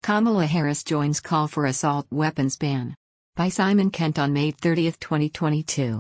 Kamala Harris joins call for assault weapons ban. By Simon Kent on May 30, 2022.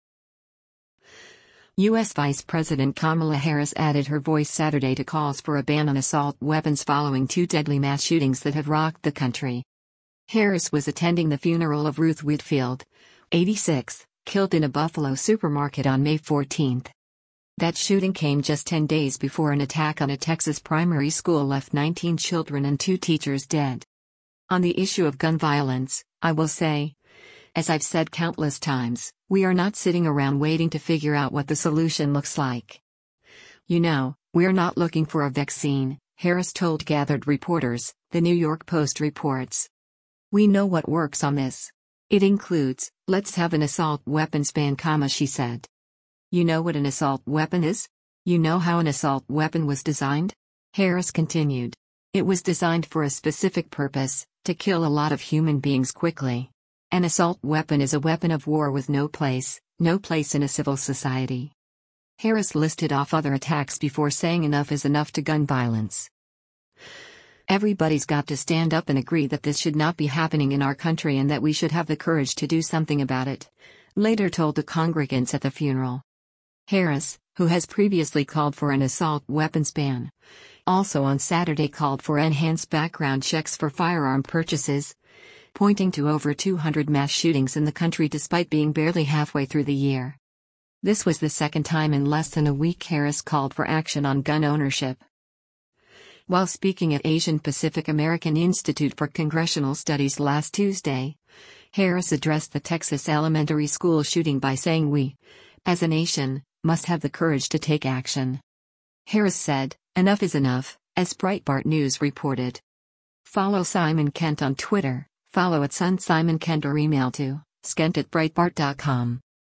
U.S. Vice President Kamala Harris added her voice Saturday to calls for a ban on assault weapons following two deadly mass shootings that have rocked the country. Harris was attending the funeral of Ruth Whitfield, 86, killed in a Buffalo supermarket on May 14. That shooting came just 10 days before an attack on a Texas primary school left 19 children and 2 teachers dead. On the issue of gun violence, I will say, as I've said countless times, we are not sitting around waiting to figure out what the solution looks like. We're not looking for a vaccine, Harris told gathered reporters, the New York Post reports. We know what works on this. It includes, let's have an assault weapons ban, she said. You know what an assault weapon is? You know how an assault weapon was designed? Harris continued. It was designed for a specific purpose, to kill a lot of human beings quickly. An assault weapon is a weapon of war with no place in a civil society. Harris listed off other attacks before saying enough is enough to gun violence. Everybody's got to stand up and agree that this should not be happening in our country and that we should have the courage to do something about it, later told the congregants at the funeral. Harris, who has previously called for an assault weapons ban, also on Saturday called for enhanced background checks for firearm purchases, pointing to over 200 mass shootings in the country despite being barely halfway through the year. This was the second time in less than a week Harris called for action on gun ownership. While speaking at Asian Pacific American Institute for Congressional Studies last Tuesday, Harris addressed the Texas elementary school shooting by saying we, as a nation, must have the courage to take action. Harris said, enough is enough, as Breitbart News reported. Follow Simon Kent on Twitter, follow @SunSimonKent or email to skent@breitbart.com.